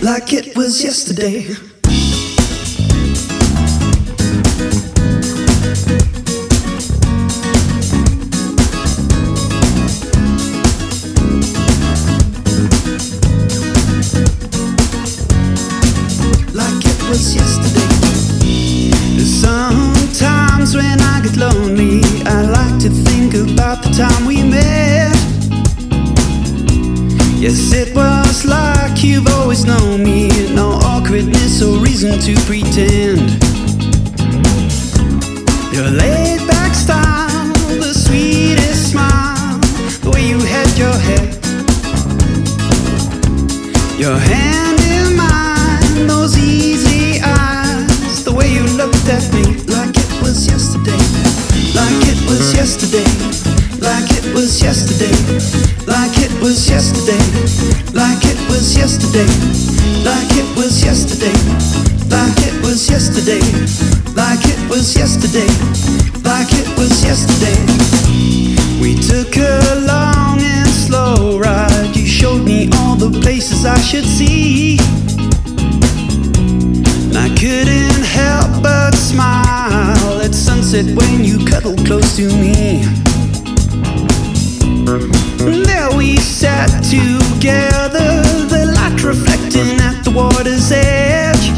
like it was yesterday. Like it was yesterday. Sometimes when I get lonely, I like to think about the time we met. Yes, it was like you've always known me. No awkwardness or reason to pretend. Your laid back style, the sweetest smile, the way you had your head, your hand in mine, those easy eyes, the way you looked at me like it was yesterday. Like it was yesterday. Like it was yesterday. Like it was yesterday. Like it was yesterday. Like it was yesterday. Like it was yesterday. Like it was yesterday. Like it was yesterday. We took a long and slow ride. You showed me all the places I should see. And I couldn't help but smile at sunset when you cuddled close to me. There we sat together, the light reflecting at the water's edge.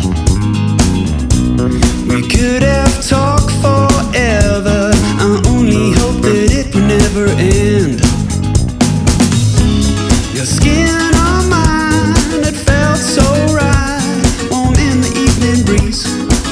We could have talked forever. I only hope that it would never end. Your skin on mine, it felt so right, warm in the evening breeze.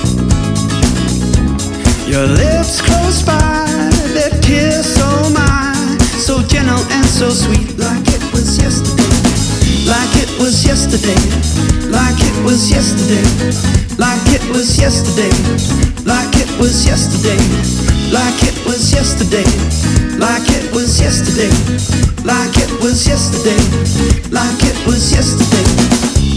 Your lips close by, that kiss so mine, so gentle and so sweet. Like it was yesterday. Like it was yesterday. Like it was yesterday. Like it was yesterday. Like it was yesterday. Like it was yesterday. Like it was yesterday. Like it was yesterday. Like it was yesterday.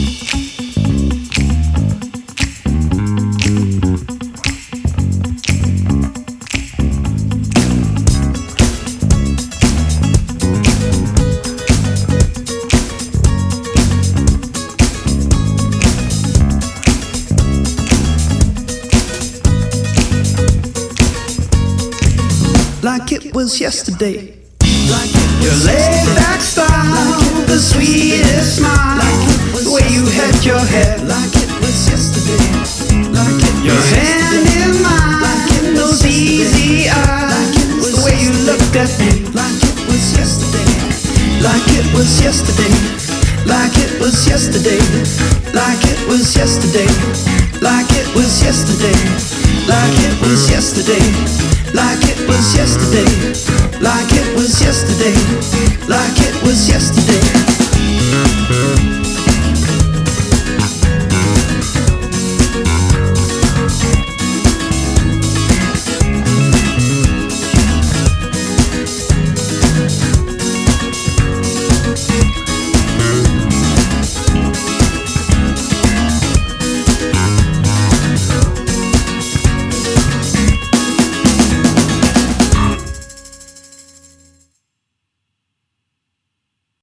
Like it was yesterday. Your laid back style, the sweetest smile, the way you had your hair. Like it was yesterday. Your hand in mine, those easy eyes, the way you looked at me. Like it was yesterday. Like it was yesterday. Like it was yesterday. Like it was yesterday. Like it was yesterday. Like it was yesterday. Like it was yesterday. Like it was yesterday. Like it was yesterday.